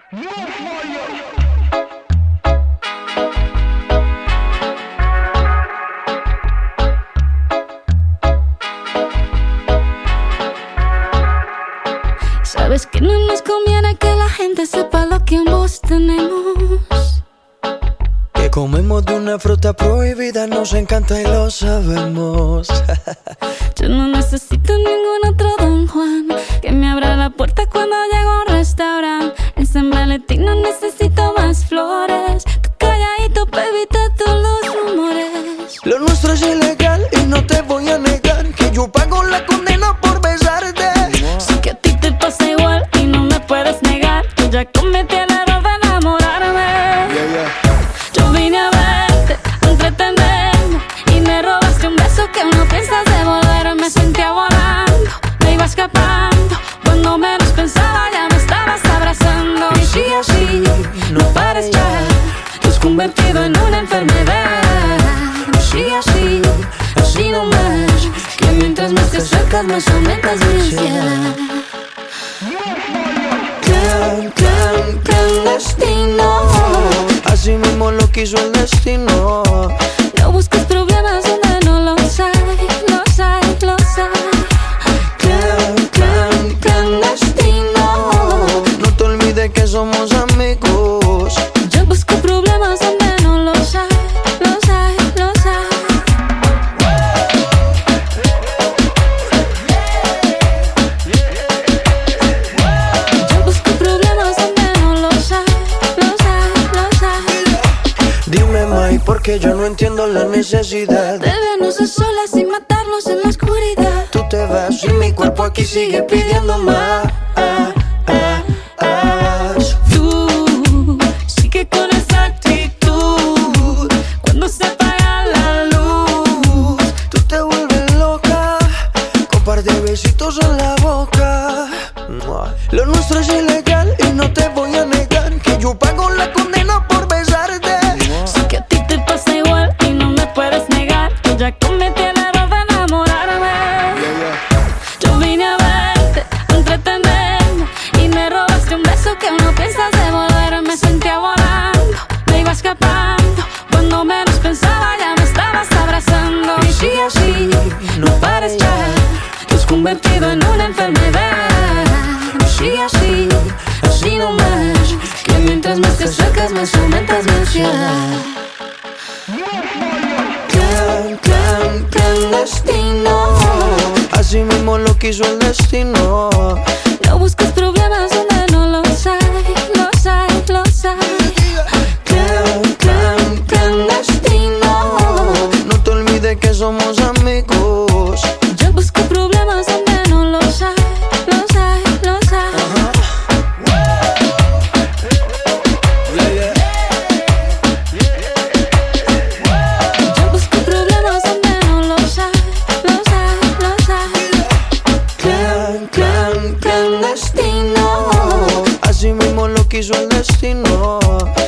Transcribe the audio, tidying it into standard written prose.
Sabes que no nos conviene que la gente sepa lo que ambos tenemos. Que comemos de una fruta prohibida, nos encanta y lo sabemos. Yo no necesito ningún otro Don Juan que me abra la puerta cuando llego a un restaurante. En San Valentín no necesito más flores. Tú calladito, baby, todos los rumores. Lo nuestro es ilegal y no te voy a negar que yo pago la condena por besarte. Sé que a ti te pasa igual y no me puedes negar que ya cometí el error de enamorarme. Yo vine a verte, a entretenerme y me robaste un beso que no piensas devolver. Me sentía volando, me iba escapando. Cuando menos pensaba ya me estabas abrazando. Y sigue así, no pares ya, te has convertido en una enfermedad. Y sigue así, así nomás, que mientras más te acercas más aumentas mi ansiedad. Clandestino, así mismo lo quiso el destino. no busques problemas donde no los hay, los hay, los hay. Clandestino, No te olvides que somos amigos. yo busco problemas donde no los hay, los hay, los hay. Yo busco problemas donde no los hay, los hay, los hay. Dime, Mai, porque yo no entiendo la necesidad De vernos a solas y matarnos en la oscuridad. Tú te vas y mi cuerpo aquí sigue pidiendo más. Tú sigue con esa actitud. Cuando se apaga la luz, Tú te vuelves loca con par de besitos en la boca. Lo nuestro es ilegal y no te voy a negar que yo pago la condena por besarte. sé que a ti te pasa igual y no me puedes negar que ya cometí el error de enamorarme. Yo vine a verte, a entretenerme y me robaste un beso que no piensas devolver. Me sentía volando, me iba escapando. Cuando menos pensaba ya me estabas abrazando. Y sigue así, no pares ya, te has convertido en una enfermedad. Y sigue así, así nomás, que mientras más te acercas más aumentas mi ansiedad. Clandestino, Así mismo lo quiso el destino. no busques problemas donde no los hay, los hay, los hay. Clandestino, No te olvides que somos amigos. yo busco problemas donde no los hay, los hay, los hay. Yo busco problemas donde no los hay, los hay, los hay. Clandestino, Así mismo lo quiso el destino.